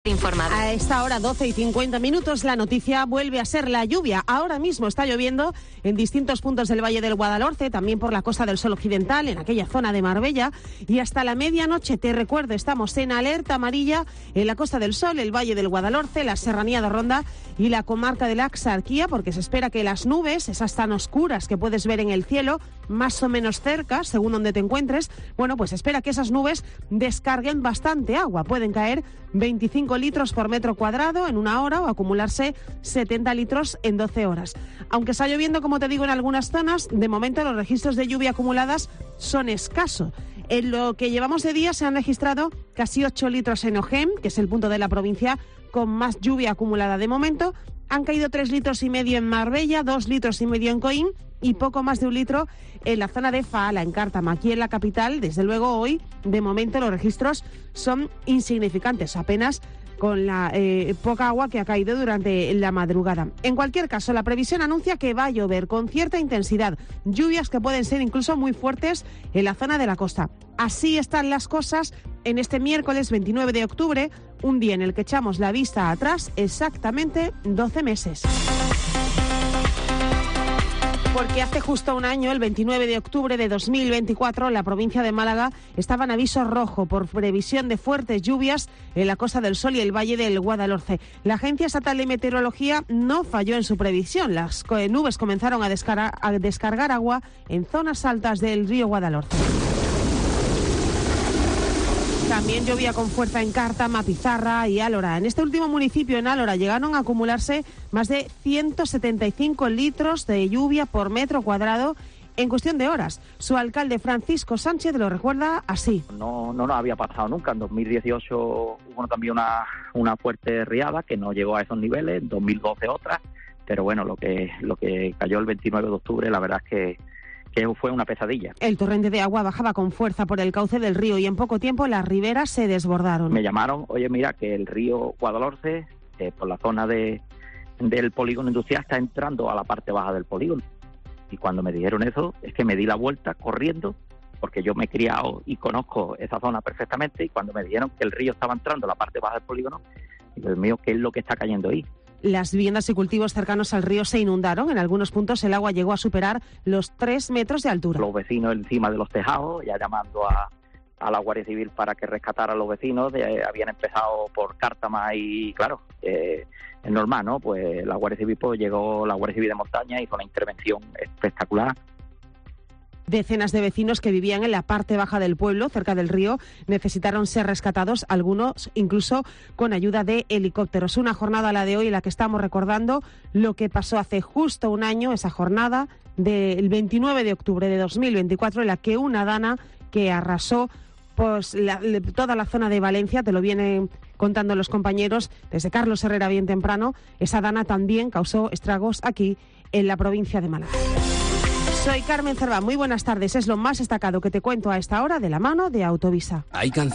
Informado. A esta hora, 12:50, la noticia vuelve a ser la lluvia. Ahora mismo está lloviendo en distintos puntos del Valle del Guadalhorce, también por la Costa del Sol Occidental, en aquella zona de Marbella, y hasta la medianoche, te recuerdo, estamos en alerta amarilla en la Costa del Sol, el Valle del Guadalhorce, la Serranía de Ronda y la comarca de la Axarquía, porque se espera que las nubes, esas tan oscuras que puedes ver en el cielo, más o menos cerca, según donde te encuentres, bueno, pues espera que esas nubes descarguen bastante agua. Pueden caer 25 litros por metro cuadrado en una hora o acumularse 70 litros en 12 horas. Aunque está lloviendo, como te digo, en algunas zonas, de momento los registros de lluvia acumuladas son escasos. En lo que llevamos de día se han registrado casi 8 litros en Ojén, que es el punto de la provincia con más lluvia acumulada de momento. Han caído 3,5 litros en Marbella, 2,5 litros en Coín y poco más de 1 litro en la zona de Faala, en Cártama. Aquí en la capital, desde luego hoy, de momento los registros son insignificantes, apenas con la poca agua que ha caído durante la madrugada. En cualquier caso, la previsión anuncia que va a llover con cierta intensidad, lluvias que pueden ser incluso muy fuertes en la zona de la costa. Así están las cosas en este miércoles 29 de octubre, un día en el que echamos la vista atrás exactamente 12 meses. Porque hace justo un año, el 29 de octubre de 2024, la provincia de Málaga estaba en aviso rojo por previsión de fuertes lluvias en la Costa del Sol y el Valle del Guadalhorce. La Agencia Estatal de Meteorología no falló en su previsión. Las nubes comenzaron a descargar agua en zonas altas del río Guadalhorce. También llovía con fuerza en Cártama, Pizarra y Álora. En este último municipio, en Álora, llegaron a acumularse más de 175 litros de lluvia por metro cuadrado en cuestión de horas. Su alcalde, Francisco Sánchez, lo recuerda así. No nos había pasado nunca. En 2018 hubo también una fuerte riada que no llegó a esos niveles, en 2012 otra, pero bueno, lo que cayó el 29 de octubre, la verdad es que fue una pesadilla. El torrente de agua bajaba con fuerza por el cauce del río y en poco tiempo las riberas se desbordaron. Me llamaron, oye, mira que el río Guadalhorce, por la zona del polígono industrial, está entrando a la parte baja del polígono. Y cuando me dijeron eso, es que me di la vuelta corriendo, porque yo me he criado y conozco esa zona perfectamente, y cuando me dijeron que el río estaba entrando a la parte baja del polígono, Dios mío, ¿qué es lo que está cayendo ahí? Las viviendas y cultivos cercanos al río se inundaron. En algunos puntos el agua llegó a superar los 3 metros de altura. Los vecinos encima de los tejados, ya llamando a la Guardia Civil para que rescatara a los vecinos. Habían empezado por Cártama y, claro, es normal, ¿no? Pues la Guardia Civil, llegó la Guardia Civil de Montaña, hizo una intervención espectacular. Decenas de vecinos que vivían en la parte baja del pueblo, cerca del río, necesitaron ser rescatados, algunos incluso con ayuda de helicópteros. Una jornada, la de hoy, en la que estamos recordando lo que pasó hace justo un año, esa jornada del 29 de octubre de 2024, en la que una dana que arrasó pues toda la zona de Valencia, te lo vienen contando los compañeros desde Carlos Herrera bien temprano, esa dana también causó estragos aquí en la provincia de Málaga. Soy Carmen Cerván, muy buenas tardes. Es lo más destacado que te cuento a esta hora de la mano de Autovisa. Hay canciones